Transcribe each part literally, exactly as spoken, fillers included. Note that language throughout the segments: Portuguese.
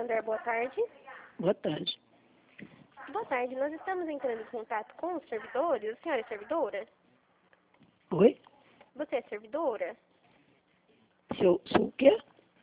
Santander, boa tarde. Boa tarde. Boa tarde, nós estamos entrando em contato com os servidores. A senhora é servidora? Oi? Você é servidora? Sou, sou o quê?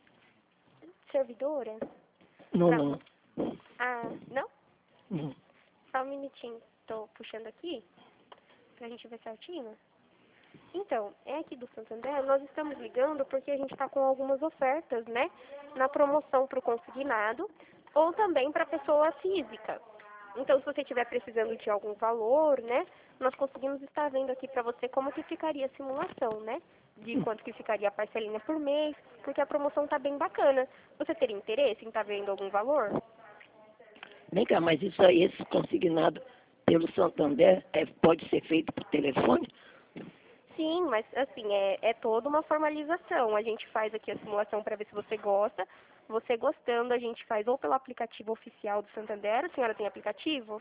Servidora? Não, Pra- não. Ah, não? Não. Só um minutinho, tô puxando aqui, pra gente ver certinho. Então, é aqui do Santander, nós estamos ligando porque a gente está com algumas ofertas, né, na promoção para o consignado ou também para pessoa física. Então, se você estiver precisando de algum valor, né, nós conseguimos estar vendo aqui para você como que ficaria a simulação, né, de quanto que ficaria a parcelinha por mês, porque a promoção está bem bacana. Você teria interesse em estar vendo algum valor? Vem cá, mas isso aí, esse consignado pelo Santander, é, pode ser feito por telefone? Sim, mas assim, é, é toda uma formalização. A gente faz aqui a simulação para ver se você gosta. Você gostando, a gente faz ou pelo aplicativo oficial do Santander. A senhora tem aplicativo?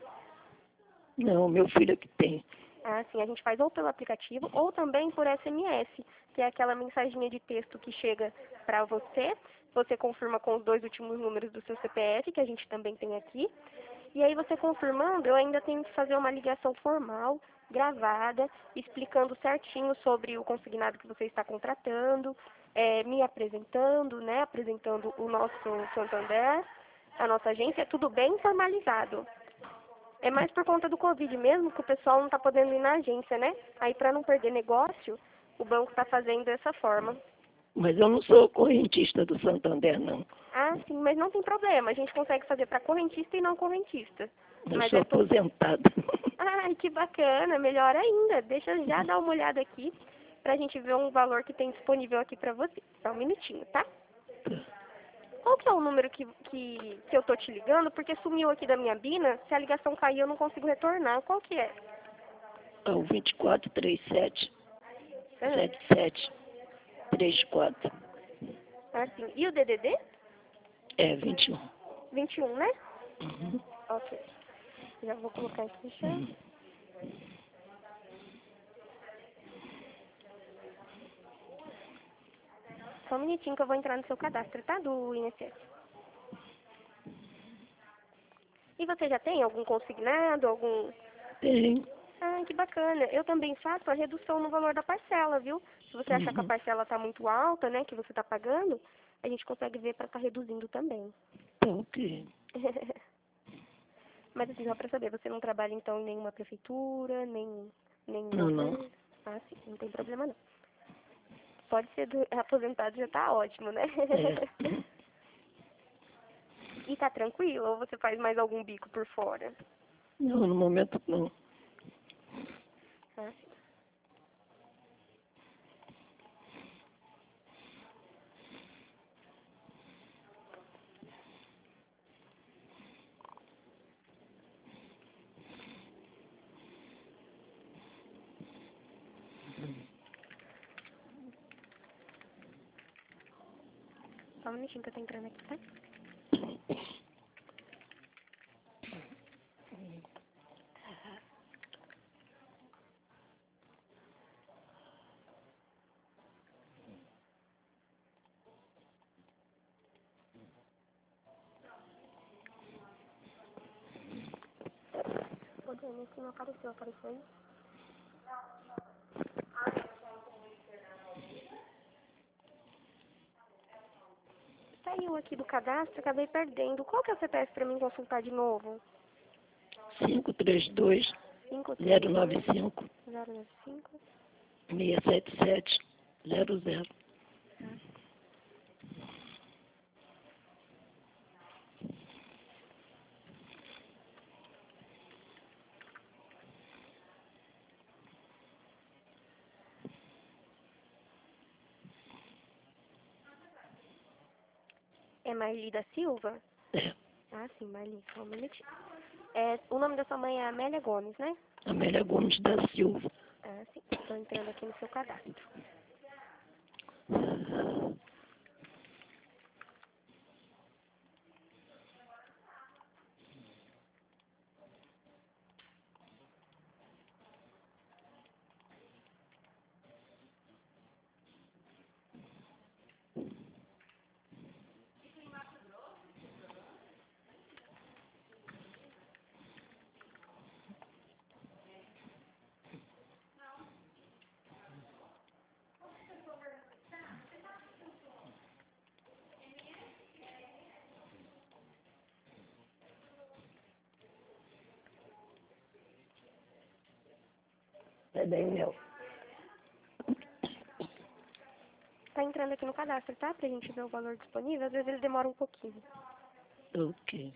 Não, meu filho é que tem. Ah, sim, a gente faz ou pelo aplicativo ou também por S M S, que é aquela mensaginha de texto que chega para você. Você confirma com os dois últimos números do seu C P F, que a gente também tem aqui. E aí você confirmando, eu ainda tenho que fazer uma ligação formal, gravada, explicando certinho sobre o consignado que você está contratando, eh, me apresentando, né, apresentando o nosso Santander, a nossa agência, é tudo bem formalizado. É mais por conta do Covid mesmo que o pessoal não está podendo ir na agência, né? Aí para não perder negócio, o banco está fazendo dessa forma. Mas eu não sou correntista do Santander, não. Ah, sim, mas não tem problema, a gente consegue fazer para correntista e não correntista. Eu Mas sou é tudo... aposentada. Ai, que bacana, melhor ainda. Deixa eu já dar uma olhada aqui pra gente ver um valor que tem disponível aqui pra você. Só um minutinho, tá? Qual que é o número que, que, que eu tô te ligando? Porque sumiu aqui da minha Bina. Se a ligação cair, eu não consigo retornar. Qual que é? É o vinte e quatro, trinta e sete, Ah, setenta e sete, trinta e quatro. ah, sim. E o D D D? É vinte e um. vinte e um, né? Uhum. Ok. Já vou colocar aqui já. Uhum. Só um minutinho que eu vou entrar no seu cadastro, tá? Do I N S S. E você já tem algum consignado, algum... Tem. Ah, que bacana. Eu também faço a redução no valor da parcela, viu? Se você achar que a Uhum. parcela está muito alta, né, que você está pagando, a gente consegue ver para estar reduzindo também. Tá ok. Mas assim, só para saber, você não trabalha então em nenhuma prefeitura, nem, nem em Não, não. governo? Ah, sim, não tem problema não. Pode ser do, aposentado, já tá ótimo, né? É. E tá tranquilo? Ou você faz mais algum bico por fora? Não, no momento não. Ah, sim. Só um minutinho que eu tô entrando aqui, tá? Ô, Dani, que não apareceu, apareceu aí? Saiu aqui do cadastro, acabei perdendo. Qual que é o C P F para mim consultar de novo? cinco três dois, cinco três zero dois nove cinco, zero nove cinco. seis sete sete, zero zero. É Marli da Silva? É. Ah, sim, Marli, só um minutinho. É, o nome da sua mãe é Amélia Gomes, né? Amélia Gomes da Silva. Ah, sim. Estou entrando aqui no seu cadastro. Sai daí, Mel. Tá entrando aqui no cadastro, tá? Pra gente ver o valor disponível. Às vezes ele demora um pouquinho. Ok.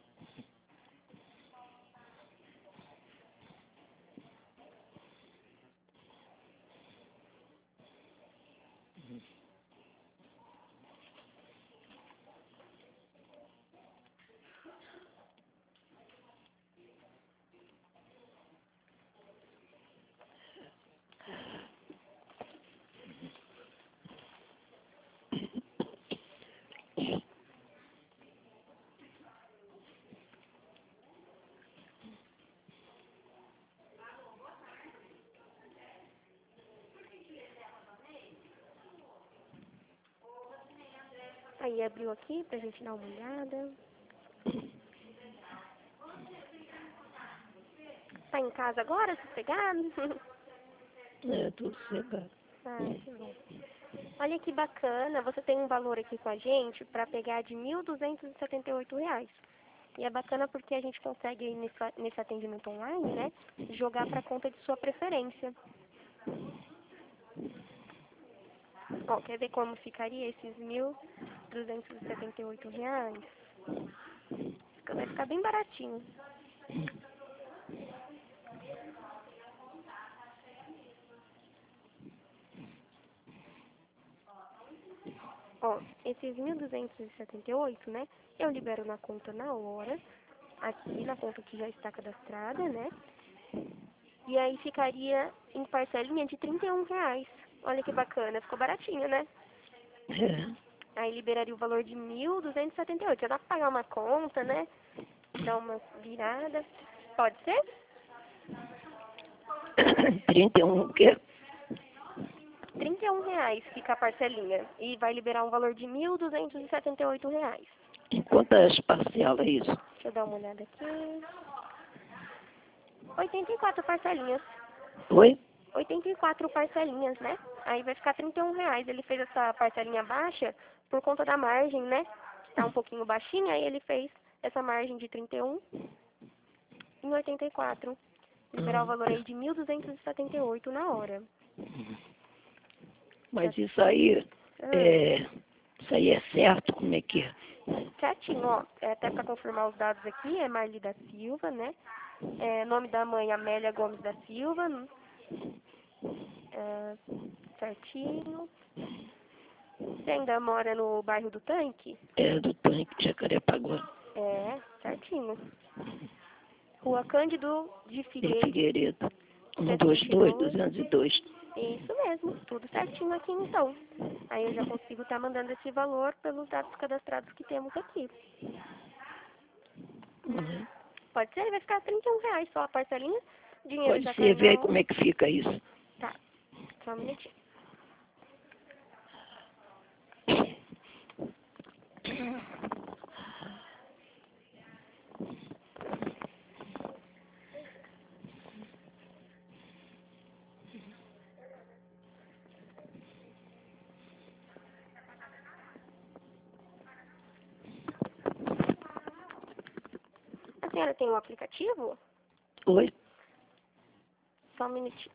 Aí abriu aqui pra gente dar uma olhada. Tá em casa agora, sossegado? É, tudo chegado. Ah, que bom. Olha que bacana, você tem um valor aqui com a gente para pegar de mil duzentos e setenta e oito reais. E é bacana porque a gente consegue, aí nesse, nesse atendimento online, né, jogar para a conta de sua preferência. Ó, quer ver como ficaria esses mil duzentos e setenta e oito reais? Vai ficar bem baratinho. Ó, esses mil duzentos e setenta e oito, né, eu libero na conta na hora, aqui na conta que já está cadastrada, né, e aí ficaria em parcelinha de trinta e um reais. Olha que bacana, ficou baratinho, né? É. Aí liberaria o valor de mil duzentos e setenta e oito. Já dá pra pagar uma conta, né? Dar uma virada. Pode ser? trinta e um o quê? trinta e um reais fica a parcelinha. E vai liberar um valor de mil duzentos e setenta e oito reais. Em quantas parcelas é isso? Deixa eu dar uma olhada aqui. oitenta e quatro parcelinhas. Oi? oitenta e quatro parcelinhas, né? Aí vai ficar trinta e um reais. Ele fez essa parcelinha baixa por conta da margem, né? Tá um pouquinho baixinha, aí ele fez essa margem de trinta e um em oitenta e quatro. Liberar o valor aí de mil duzentos e setenta e oito na hora. Mas isso aí, Ah, é, isso aí é certo? Como é que é? certinho, ó. É, até para confirmar os dados aqui, é Marli da Silva, né? É, nome da mãe, Amélia Gomes da Silva. É, certinho. Você ainda mora no bairro do Tanque? É do tanque Jacarepaguá. É, certinho. Rua Cândido de De Figueiredo, Figueiredo. cento e vinte e dois, cento e vinte e dois. duzentos e dois. Isso mesmo, tudo certinho aqui então. Aí eu já consigo estar mandando esse valor pelos dados cadastrados que temos aqui. Uhum. Pode ser? Vai ficar trinta e um reais só a parcelinha. Dinheiro Pode já ser, cai ver na aí hora. como é que fica isso. Tá, só um minutinho. A senhora tem um aplicativo? Oi? Só um minutinho.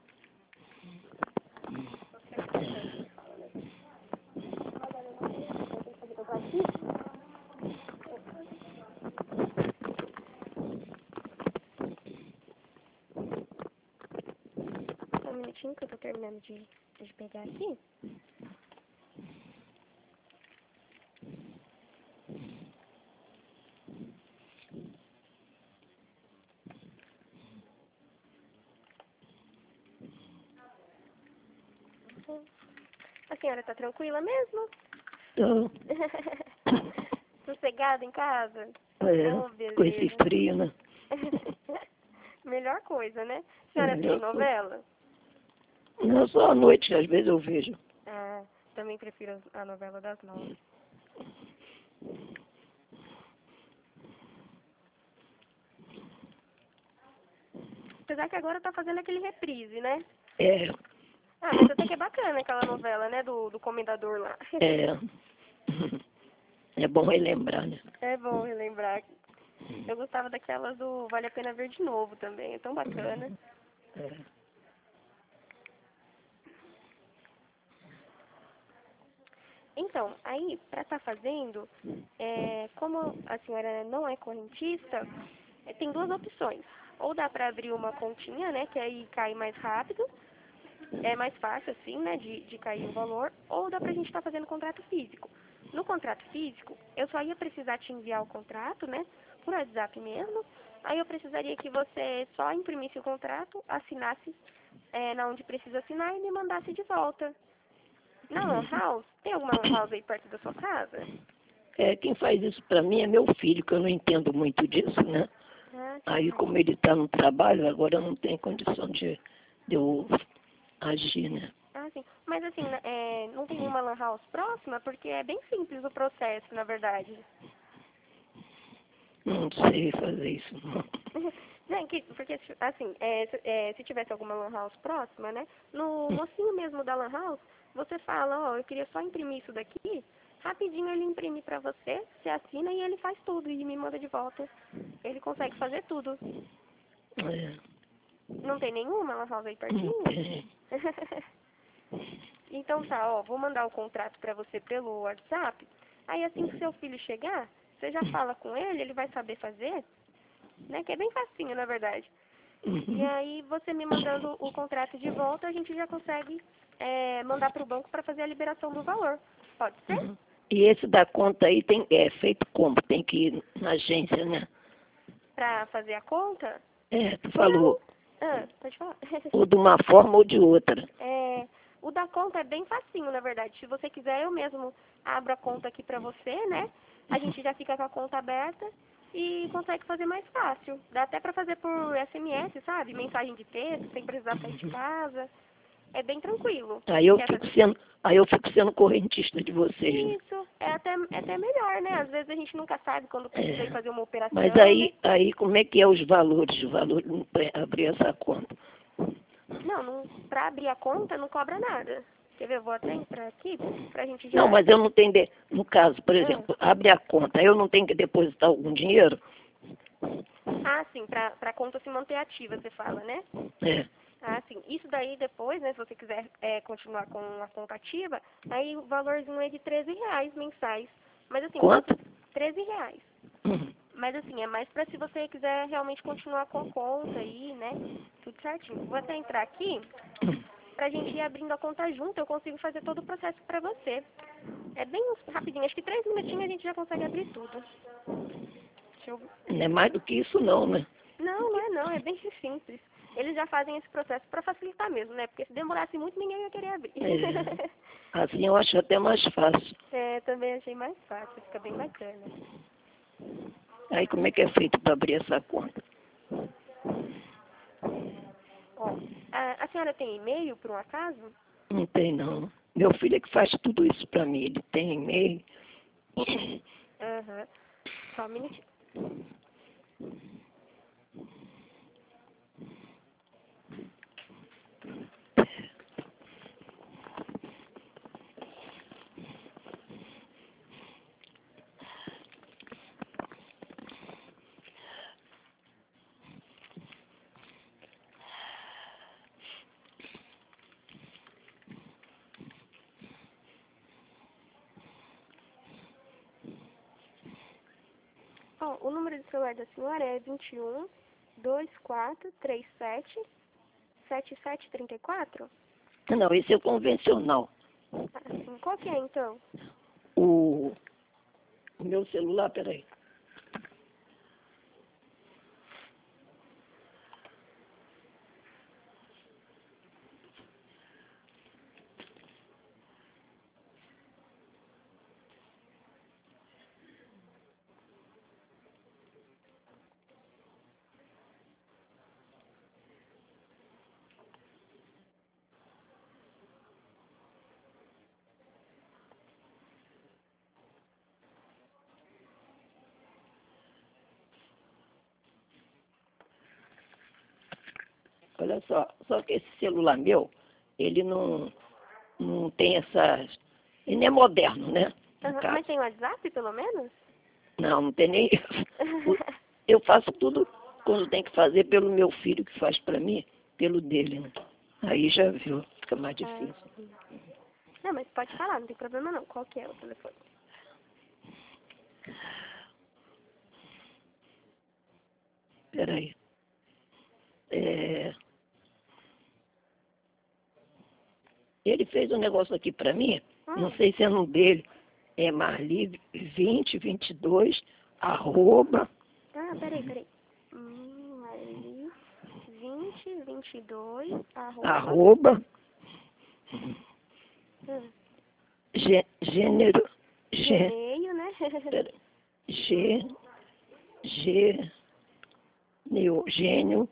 Só um minutinho que eu tô terminando de, de pegar aqui. A senhora tá tranquila mesmo? Então, Sossegada em casa? Oh, é, com esse beleza. frio, né? Melhor coisa, né? A É a senhora assiste melhor coisa. novela? Não só à noite, às vezes eu vejo. Ah, também prefiro a novela das nove. Apesar que agora tá fazendo aquele reprise, né? É, Ah, mas até que é bacana aquela novela, né? Do, do Comendador lá. é, é bom relembrar, né? É bom relembrar. Eu gostava daquelas do Vale a Pena Ver de Novo também. É tão bacana. É. Então, aí, para estar fazendo, é, como a senhora não é correntista, é, tem duas opções. Ou dá para abrir uma continha, né, que aí cai mais rápido, é mais fácil, assim, né, de, de cair o valor, ou dá pra gente estar fazendo contrato físico. No contrato físico, eu só ia precisar te enviar o contrato, né, por WhatsApp mesmo. Aí eu precisaria que você só imprimisse o contrato, assinasse é, na onde precisa assinar e me mandasse de volta. Na Lan House, tem alguma Lan House aí perto da sua casa? É, quem faz isso para mim é meu filho, que eu não entendo muito disso, né? Ah, Aí, sim. como ele está no trabalho, agora eu não tenho condição de, de eu agir, né? Ah, sim. Mas assim, né, é, não tem nenhuma Lan House próxima? Porque é bem simples o processo, na verdade. Não sei fazer isso, não. Não, que, porque, assim, é, se, é, se tivesse alguma Lan House próxima, né? No mocinho mesmo da Lan House, você fala, ó, eu queria só imprimir isso daqui. Rapidinho ele imprime pra você, você assina e ele faz tudo e me manda de volta. Ele consegue fazer tudo. É, Não tem nenhuma Lan House aí não pertinho? tem. Então tá, ó, vou mandar o contrato pra você pelo WhatsApp. Aí assim que seu filho chegar, você já fala com ele, ele vai saber fazer, né? Que é bem facinho, na verdade. E Uhum. aí você me mandando o contrato de volta, a gente já consegue é, mandar pro banco para fazer a liberação do valor. Pode ser? Uhum. E esse da conta aí tem, é feito como? Tem que ir na agência, né? Pra fazer a conta? É, tu Não. falou, Ah, pode falar. ou de uma forma ou de outra. É, o da conta é bem facinho, na verdade. Se você quiser, eu mesmo abro a conta aqui pra você, né? A gente já fica com a conta aberta e consegue fazer mais fácil. Dá até pra fazer por S M S, sabe? Mensagem de texto, sem precisar sair de casa. É bem tranquilo. Aí eu Quer fico fazer? sendo, aí eu fico sendo correntista de vocês, né? Isso, é até, é até melhor, né? Às vezes a gente nunca sabe quando precisa ir É. fazer uma Mas operação, né? aí, aí como é que é os valores? Os valores para abrir essa conta? Não, não, pra abrir a conta não cobra nada. Quer ver? Eu vou até entrar aqui pra gente Não, já... mas eu não tenho, de, no caso, por Ah, exemplo, abre a conta, eu não tenho que depositar algum dinheiro? ah sim, pra, pra conta se manter ativa, você fala, né? É. Ah, sim. Isso daí depois, né, se você quiser é, continuar com a conta ativa, aí o valorzinho é de treze reais mensais. Mas assim, Quanto? você... treze reais. Hum. Mas assim, é mais pra se você quiser realmente continuar com a conta aí, né? Tudo certinho. Vou até entrar aqui pra gente ir abrindo a conta junto, eu consigo fazer todo o processo pra você. É bem rapidinho, acho que três minutinhos a gente já consegue abrir tudo. Deixa eu... Não é mais do que isso não, né? Não, não é não, é bem simples. Eles já fazem esse processo pra facilitar mesmo, né? Porque se demorasse muito, ninguém ia querer abrir. É. Assim eu acho até mais fácil. É, também achei mais fácil, fica bem bacana. Aí como é que é feito para abrir essa conta? Ó, a, a senhora tem e-mail, por um acaso? Não tem não. Meu filho é que faz tudo isso para mim. Ele tem e-mail. Aham. Só um minutinho. Ó, o número de celular da senhora é vinte e um, vinte e quatro, trinta e sete, setenta e sete, trinta e quatro? Não, esse é o convencional. Assim, qual que é então? O, o meu celular, peraí. Olha só, só que esse celular meu, ele não, não tem essas... Ele não é moderno, né? No Aham, caso. mas tem WhatsApp, pelo menos? Não, não tem nem isso. Eu faço tudo quando tem que fazer pelo meu filho, que faz para mim, pelo dele, né? Aí já viu, fica mais Ah, difícil. sim. Não, mas pode falar, não tem problema não. Qual que é o telefone? Peraí. É... Ele fez um negócio aqui pra mim, Hum. não sei se é no dele, é Marli vinte, vinte e dois, arroba, Ah, peraí, peraí. Hum, ali, vinte, vinte e dois, arroba. arroba, Hum. gê- gênero, gê, Gmail, né? pera, gê, gê, neo, gênio,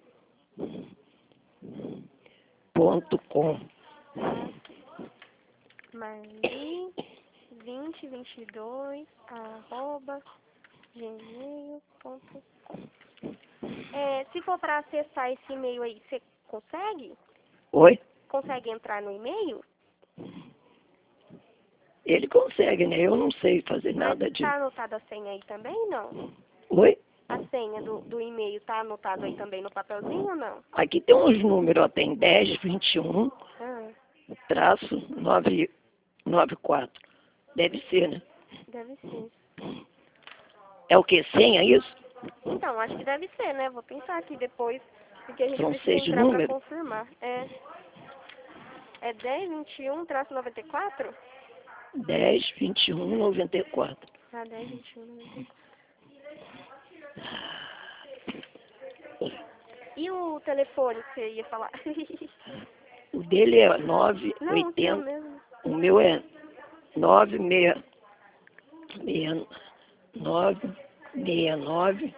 ponto com. Marli, vinte, vinte e dois, arroba, gmail ponto com. É, se for para acessar esse e-mail aí, você consegue? Oi? Consegue entrar no e-mail? Ele consegue, né? Eu não sei fazer Mas nada de... tá anotada a senha aí também, não? Oi? A senha do, do e-mail tá anotado aí também no papelzinho ou não? Aqui tem uns números, ó, tem dez, vinte e um, Ah, traço nove nove quatro. Deve ser, né? deve ser. É o que? Senha, isso? Então, acho que deve ser, né? Vou pensar aqui depois, porque a gente São precisa seis entrar para números? confirmar. É, é dez, vinte e um, traço noventa e quatro? dez, vinte e um, noventa e quatro. Ah, dez, vinte e um, noventa e quatro. E o telefone que você ia falar? O dele é nove Não, o seu oitenta. mesmo. O meu é nove seis nove seis nove.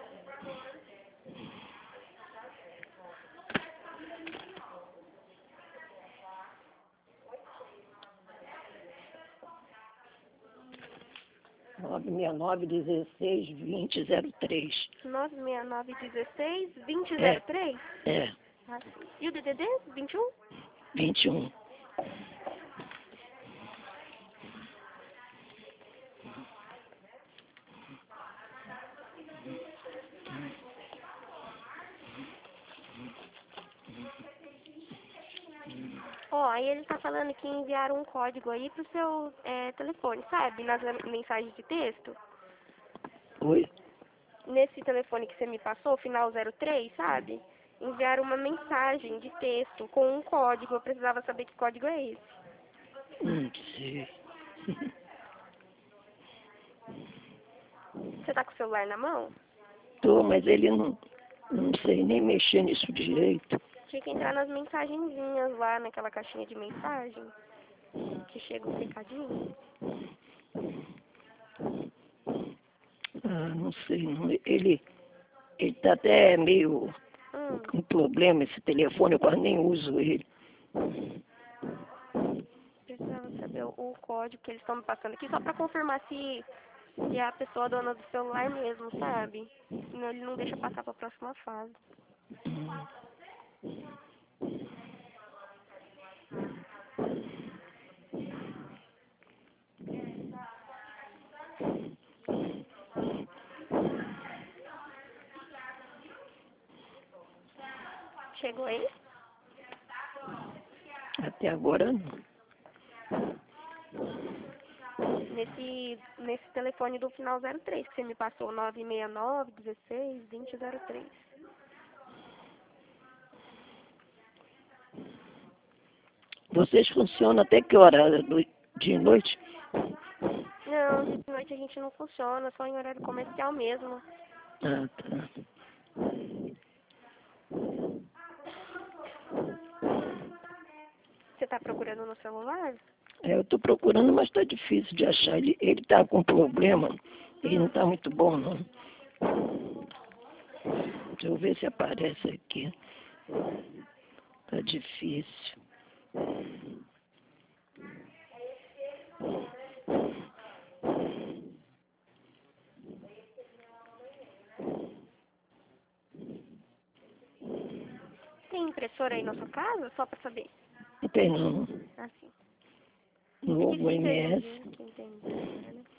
nove seis nove, dezesseis, vinte, zero três. nove seis nove, dezesseis, vinte, É, zero três? é, Ah, sim. E o D D D? vinte e um? vinte e um. Ó, aí ele tá falando que enviaram um código aí pro seu é, telefone, sabe? Nas mensagens de texto. Oi? Nesse telefone que você me passou, final zero três, sabe? Enviaram uma mensagem de texto com um código. Eu precisava saber que código é esse. Não sei. Você tá com o celular na mão? Tô, mas ele não, não sei nem mexer nisso direito. Tinha que entrar nas mensagenzinhas lá naquela caixinha de mensagem. Que chega um recadinho. Ah, não sei, não. Ele, ele tá até meio Hum, com problema esse telefone, eu quase nem uso ele. precisava saber o, o código que eles estão me passando aqui, só pra confirmar se, se é a pessoa dona do celular mesmo, sabe? Senão ele não deixa passar pra próxima fase. Chegou aí? Até agora não. Nesse, nesse telefone do final zero três que você me passou, nove seis nove, dezesseis, vinte, zero três. Vocês funcionam até que hora? Do- De noite? Não, de noite a gente não funciona, só em horário comercial mesmo. Ah, tá. Você tá procurando no celular? É, eu tô procurando, mas tá difícil de achar. Ele, ele tá com problema. Ele não tá muito bom, não. Deixa eu ver se aparece aqui. Tá difícil. Tem impressora aí na sua casa? Só pra saber. Não tem não. Assim. É Novo difícil hoje em M S. dia quem tem impressora, né?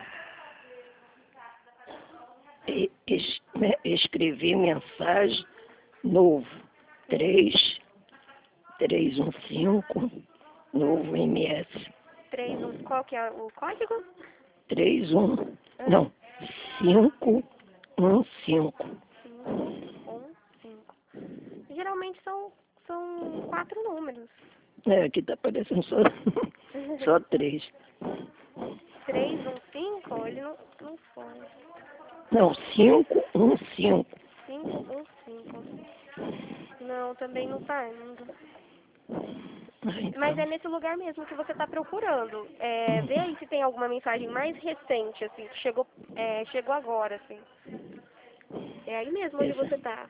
E- es- né, escrevi mensagem. novo, três, três um cinco, novo M S. três, qual que é o código? três um, Ah. não, cinco um cinco. cinco um cinco. Geralmente são, são quatro números. É, aqui tá aparecendo só, só três. três um cinco, ele não, não foi. Não, cinco um cinco. cinco um cinco. Não, também não tá indo. Ah, então. Mas é nesse lugar mesmo que você está procurando. É, vê aí se tem alguma mensagem mais recente, assim, que chegou, é, chegou agora, assim. É aí mesmo onde Esse- você está.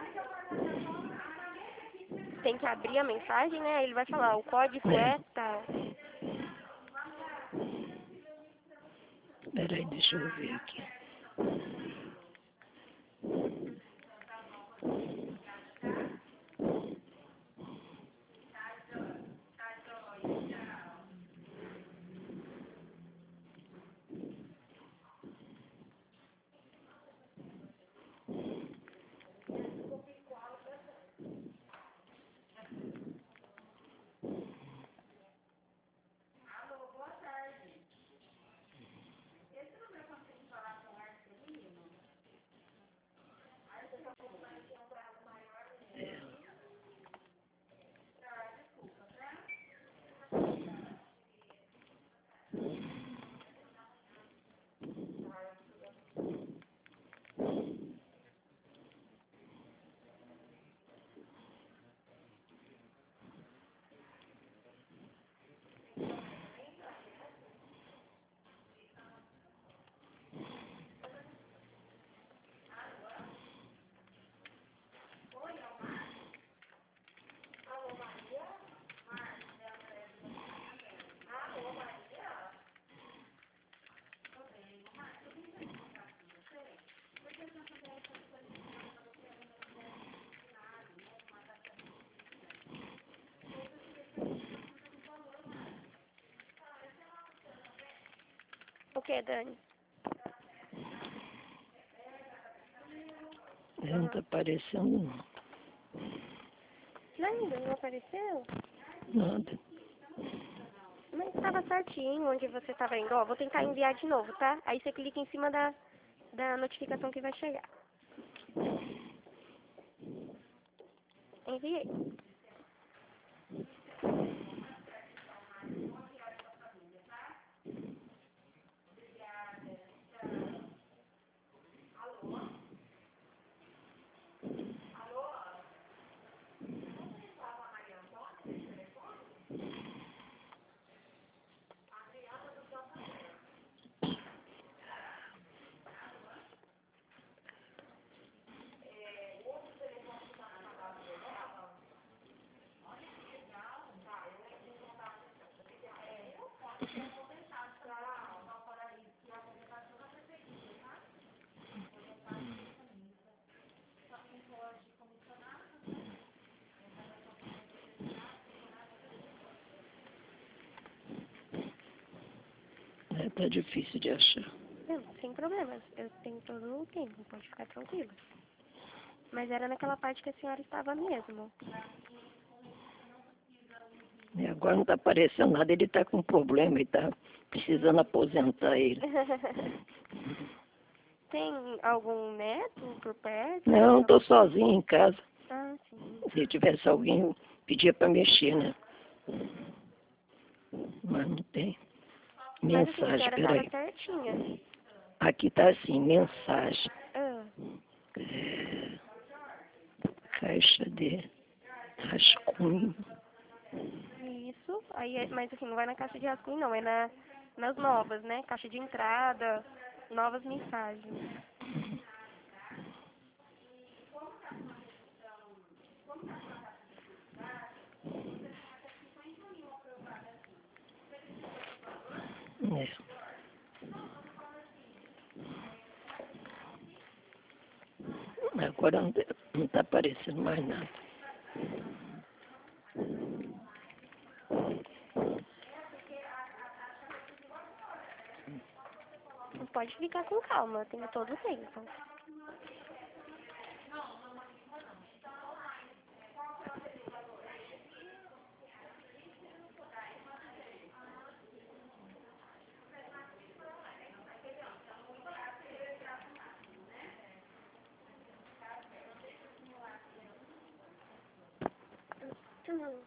Tem que abrir a mensagem, né? Aí ele vai falar, o código É. é tal. Peraí, deixa eu ver aqui. O que, Dani? Não tá aparecendo não. Ainda não apareceu? Nada. Mas estava certinho onde você estava indo. Ó, vou tentar enviar de novo, tá? Aí você clica em cima da, da notificação que vai chegar. Enviei. É, tá difícil de achar. Não, sem problemas. Eu tenho todo o tempo, pode ficar tranquilo. Mas era naquela parte que a senhora estava mesmo. E agora não tá aparecendo nada, ele tá com problema, ele tá precisando aposentar ele. Tem algum neto por perto? Não, tô sozinho em casa. Ah, sim. Se tivesse alguém, eu pedia pra mexer, né? Mas não tem. Mas assim, a Mensagem, senhora estava peraí. certinha. Aqui tá assim, mensagem. Ah, É, caixa de rascunho. isso. Aí, é- mas assim, não vai na caixa de rascunho, não. É na, nas novas, né? Caixa de entrada, novas mensagens. É. Agora não, não tá aparecendo mais nada. Pode ficar com calma, eu tenho todo o tempo. Uhum.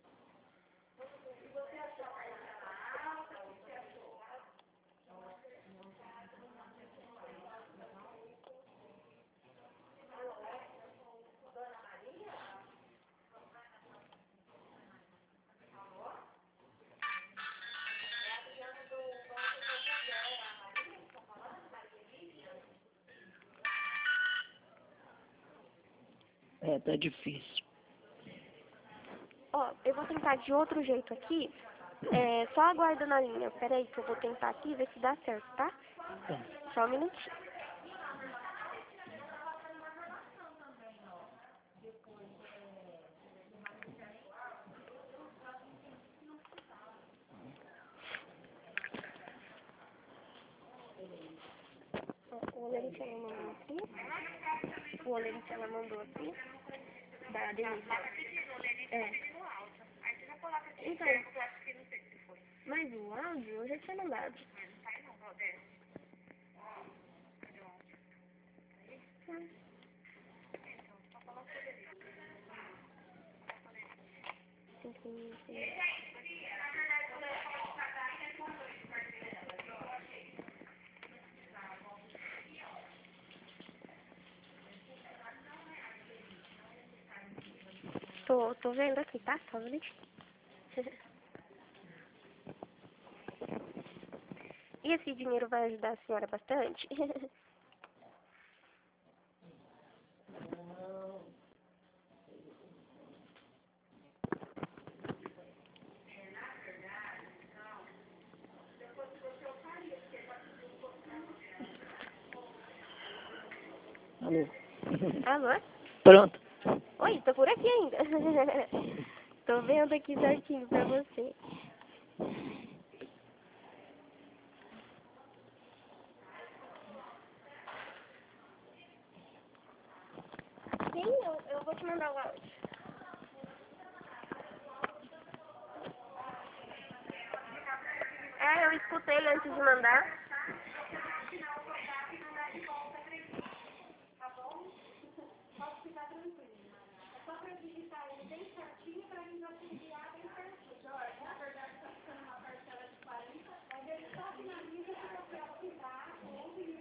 É, tá difícil. Ó, eu vou tentar de outro jeito aqui. É, só aguarda na linha. Pera aí que eu vou tentar aqui e ver se dá certo, tá? Tá. Só um minutinho. Ó, o Olerite ela mandou aqui. O Olerite ela mandou aqui. Da Denise. É. Então, mas o áudio eu já tinha mandado. Hum. Sim, sim, sim. Tô, tô vendo aqui, tá? Só um minutinho. E esse dinheiro vai ajudar a senhora bastante? Alô? Alô? Pronto. Oi, tô por aqui ainda. Tô vendo aqui certinho pra você. Sim, eu, eu vou te mandar o áudio. É, eu escutei antes de mandar.